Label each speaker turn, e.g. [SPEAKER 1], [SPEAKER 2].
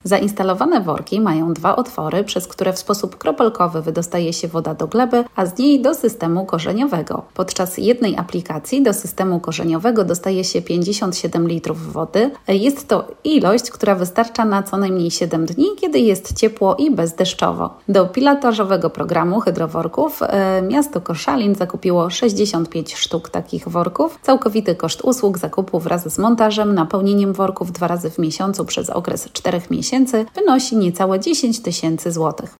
[SPEAKER 1] Zainstalowane worki mają 2 otwory, przez które w sposób kropelkowy wydostaje się woda do gleby, a z niej do systemu korzeniowego. Podczas jednej aplikacji do systemu korzeniowego dostaje się 57 litrów wody. Jest to ilość, która wystarcza na co najmniej 7 dni, kiedy jest ciepło i bezdeszczowo. Do pilotażowego programu hydroworków miasto Koszalin zakupiło 65 sztuk takich worków. Całkowity koszt usług zakupu wraz z montażem, napełnieniem worków 2 razy w miesiącu przez okres 4 miesięcy wynosi niecałe 10 000 złotych.